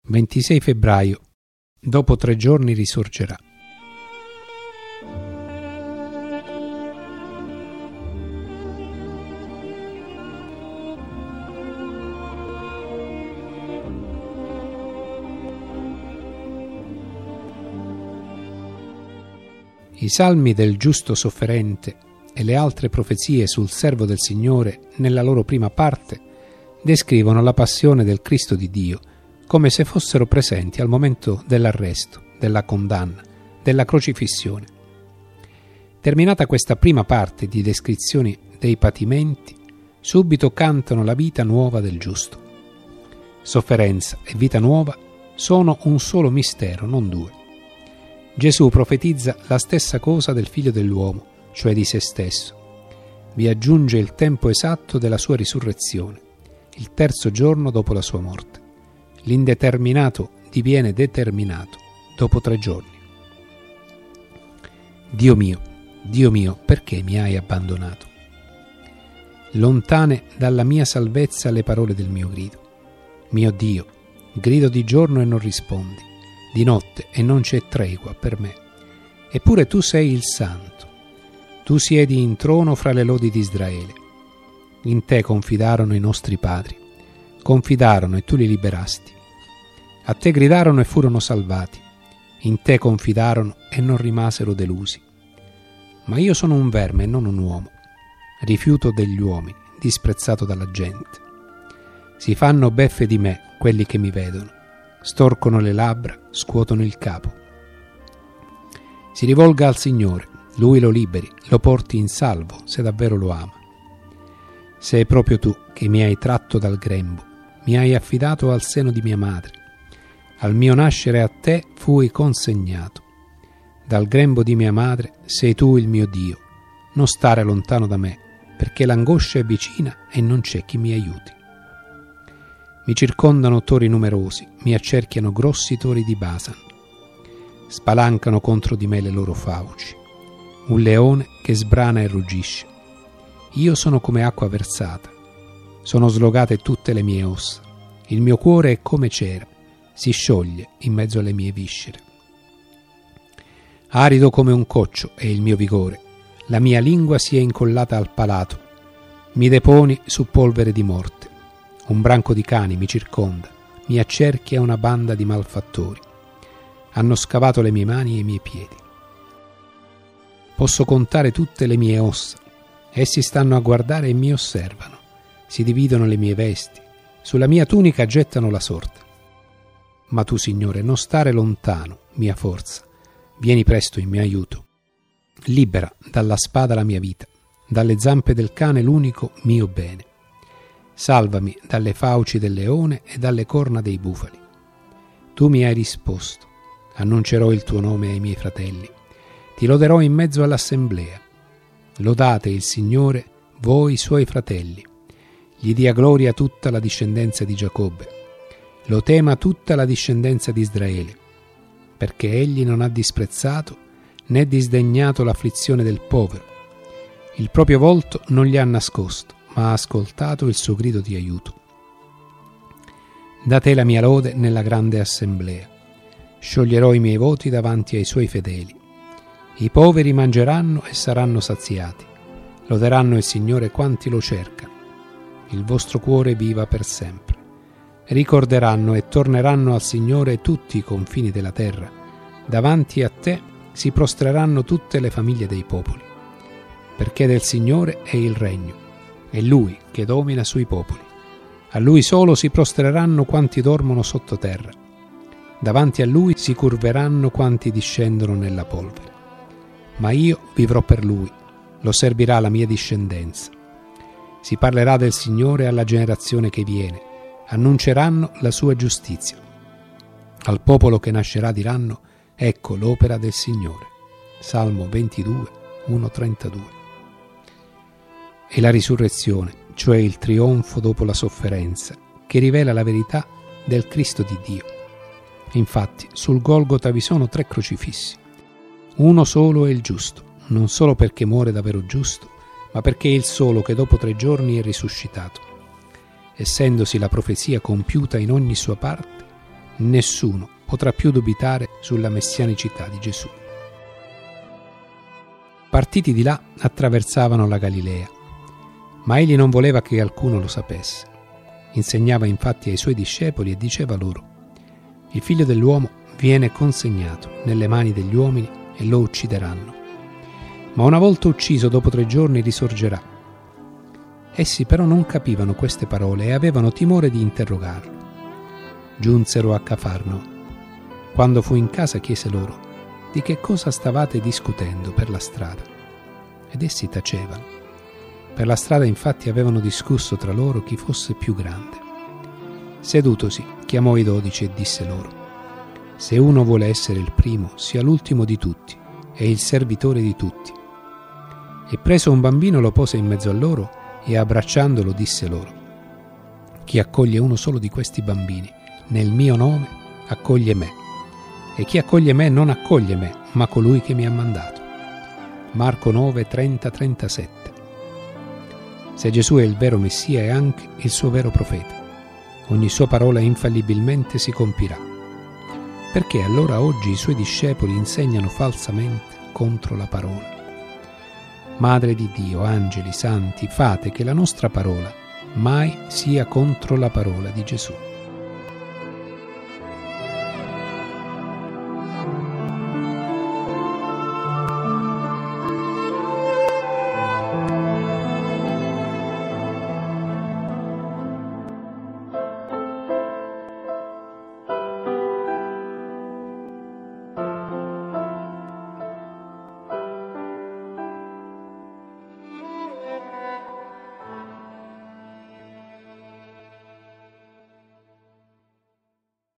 26 febbraio. Dopo 3 giorni risorgerà. I salmi del giusto sofferente e le altre profezie sul servo del Signore, nella loro prima parte, descrivono la passione del Cristo di Dio come se fossero presenti al momento dell'arresto, della condanna, della crocifissione. Terminata questa prima parte di descrizioni dei patimenti, subito cantano la vita nuova del giusto. Sofferenza e vita nuova sono un solo mistero, non due. Gesù profetizza la stessa cosa del Figlio dell'uomo, cioè di se stesso. Vi aggiunge il tempo esatto della sua risurrezione, il 3° giorno dopo la sua morte. L'indeterminato diviene determinato dopo 3 giorni. Dio mio, perché mi hai abbandonato? Lontane dalla mia salvezza le parole del mio grido. Mio Dio, grido di giorno e non rispondi, di notte e non c'è tregua per me. Eppure tu sei il Santo. Tu siedi in trono fra le lodi di Israele. In te confidarono i nostri padri. Confidarono e tu li liberasti. A te gridarono e furono salvati. In te confidarono e non rimasero delusi. Ma io sono un verme e non un uomo, rifiuto degli uomini, disprezzato dalla gente. Si fanno beffe di me quelli che mi vedono, storcono le labbra, scuotono il capo. Si rivolga al Signore, Lui lo liberi, lo porti in salvo, se davvero lo ama. Se è proprio tu che mi hai tratto dal grembo, mi hai affidato al seno di mia madre. Al mio nascere a te fui consegnato. Dal grembo di mia madre sei tu il mio Dio. Non stare lontano da me, perché l'angoscia è vicina e non c'è chi mi aiuti. Mi circondano tori numerosi, mi accerchiano grossi tori di Basan. Spalancano contro di me le loro fauci. Un leone che sbrana e ruggisce. Io sono come acqua versata. Sono slogate tutte le mie ossa. Il mio cuore è come cera, si scioglie in mezzo alle mie viscere. Arido come un coccio è il mio vigore, la mia lingua si è incollata al palato. Mi deponi su polvere di morte. Un branco di cani mi circonda, mi accerchia una banda di malfattori. Hanno scavato le mie mani e i miei piedi. Posso contare tutte le mie ossa. Essi stanno a guardare e mi osservano. Si dividono le mie vesti. Sulla mia tunica gettano la sorte. Ma tu, Signore, non stare lontano, mia forza. Vieni presto in mio aiuto. Libera dalla spada la mia vita, dalle zampe del cane l'unico mio bene. Salvami dalle fauci del leone e dalle corna dei bufali. Tu mi hai risposto. Annuncerò il tuo nome ai miei fratelli. Ti loderò in mezzo all'assemblea. Lodate il Signore, voi suoi fratelli. Gli dia gloria tutta la discendenza di Giacobbe. Lo tema tutta la discendenza di Israele, perché egli non ha disprezzato né disdegnato l'afflizione del povero. Il proprio volto non gli ha nascosto, ma ha ascoltato il suo grido di aiuto. Da te la mia lode nella grande assemblea. Scioglierò i miei voti davanti ai suoi fedeli. I poveri mangeranno e saranno saziati. Loderanno il Signore quanti lo cercano. Il vostro cuore viva per sempre. Ricorderanno e torneranno al Signore tutti i confini della terra. Davanti a te si prostreranno tutte le famiglie dei popoli. Perché del Signore è il regno. È Lui che domina sui popoli. A Lui solo si prostreranno quanti dormono sottoterra. Davanti a Lui si curveranno quanti discendono nella polvere. Ma io vivrò per Lui, lo servirà la mia discendenza. Si parlerà del Signore alla generazione che viene, annunceranno la sua giustizia. Al popolo che nascerà diranno, ecco l'opera del Signore. Salmo 22, 1-32. È la risurrezione, cioè il trionfo dopo la sofferenza, che rivela la verità del Cristo di Dio. Infatti, sul Golgota vi sono 3 crocifissi. Uno solo è il giusto, non solo perché muore davvero giusto, ma perché è il solo che dopo 3 giorni è risuscitato. Essendosi la profezia compiuta in ogni sua parte, nessuno potrà più dubitare sulla messianicità di Gesù. Partiti di là, attraversavano la Galilea, ma egli non voleva che alcuno lo sapesse. Insegnava infatti ai suoi discepoli e diceva loro: il figlio dell'uomo viene consegnato nelle mani degli uomini e lo uccideranno. Ma una volta ucciso, dopo 3 giorni risorgerà. Essi però non capivano queste parole e avevano timore di interrogarlo. Giunsero a Cafarno. Quando fu in casa chiese loro: di che cosa stavate discutendo per la strada? Ed essi tacevano. Per la strada infatti avevano discusso tra loro chi fosse più grande. Sedutosi, chiamò i 12 e disse loro: se uno vuole essere il primo, sia l'ultimo di tutti e il servitore di tutti. E preso un bambino lo pose in mezzo a loro e abbracciandolo disse loro: chi accoglie uno solo di questi bambini nel mio nome accoglie me, e chi accoglie me non accoglie me, ma colui che mi ha mandato. Marco 9, 30-37. Se Gesù è il vero Messia, è anche il suo vero profeta. Ogni sua parola infallibilmente si compirà. Perché allora oggi i suoi discepoli insegnano falsamente contro la parola? Madre di Dio, angeli, santi, fate che la nostra parola mai sia contro la parola di Gesù.